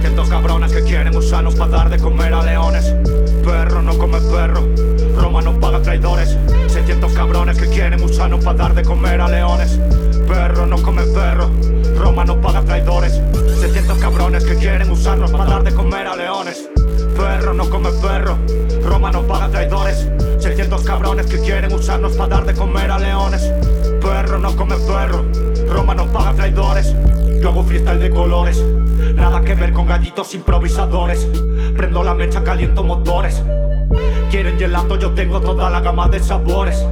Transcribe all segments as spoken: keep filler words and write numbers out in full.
setecientos cabrones que quieren usarnos para dar de comer a leones. Perro no come perro, Roma no paga traidores. Setecientos cabrones que quieren usarnos para dar de comer a leones. Perro no come perro, Roma no paga traidores. Setecientos cabrones que quieren usarnos para dar de comer a leones. Perro no come perro, Roma no paga traidores. Seiscientos cabrones que quieren usarnos para dar de comer a leones. Perro no come perro, Roma no paga traidores. Yo hago freestyle de colores, nada que ver con gallitos improvisadores. Prendo la mecha, caliento motores. Quieren gelato, yo tengo toda la gama de sabores.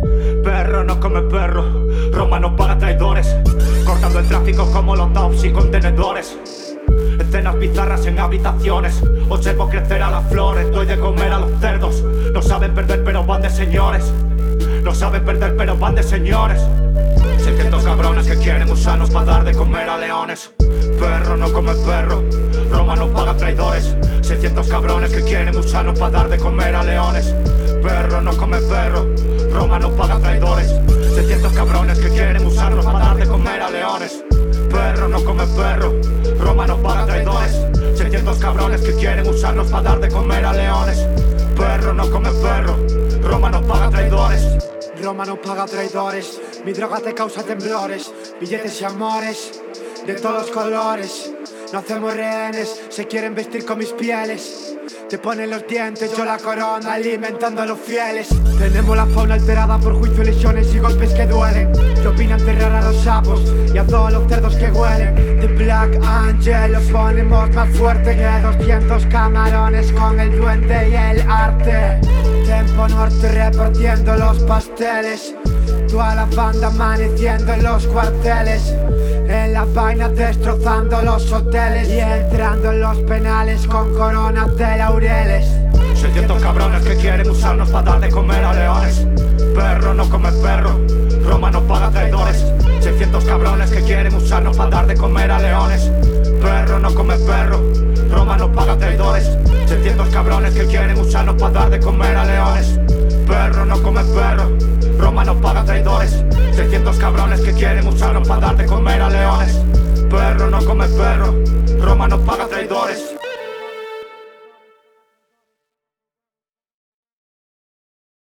Perro no come perro, Roma no paga traidores. Cortando el tráfico como los tops y contenedores. Escenas bizarras en habitaciones, observo crecer a las flores. Doy de comer a los cerdos, no saben perder pero van de señores. No saben perder pero van de señores. Seiscientos cabrones que quieren usarnos para dar de comer a leones. Perro no come perro, Roma no paga traidores. Seiscientos cabrones que quieren usarnos para dar de comer a leones. Perro no come perro, Roma no paga traidores. Seiscientos cabrones que quieren usarnos para dar de comer a leones. Perro no come perro, Roma no paga traidores. Seiscientos cabrones que quieren usarnos para dar de comer a leones. Perro no come perro, Roma no paga traidores. Roma no paga traidores, mi droga te causa temblores. Billetes y amores, de todos colores. No hacemos rehenes, se quieren vestir con mis pieles. Te ponen los dientes, yo la corona, alimentando a los fieles. Tenemos la fauna alterada por juicio, lesiones y golpes que duelen. Que opina enterrar a los sapos y a todos los cerdos que huelen. The Black Angel, los ponemos más fuerte que doscientos camarones con el duende y el arte. Tempo Norte repartiendo los pasteles. Toda la banda amaneciendo en los cuarteles. En la vaina destrozando los hoteles y entrando en los penales con coronas de laureles. Seiscientos cabrones que quieren usarnos para dar de comer a leones. Perro no come perro, Roma no paga traidores. Seiscientos cabrones que quieren usarnos para dar de comer a leones. Perro no come perro, Roma no paga traidores. Seiscientos cabrones que quieren usarnos para dar de comer a leones. Perro no come perro, Roma no paga traidores. Seiscientos cabrones que quieren usarnos para dar de comer a leones. Perro no come perro, Roma no paga traidores.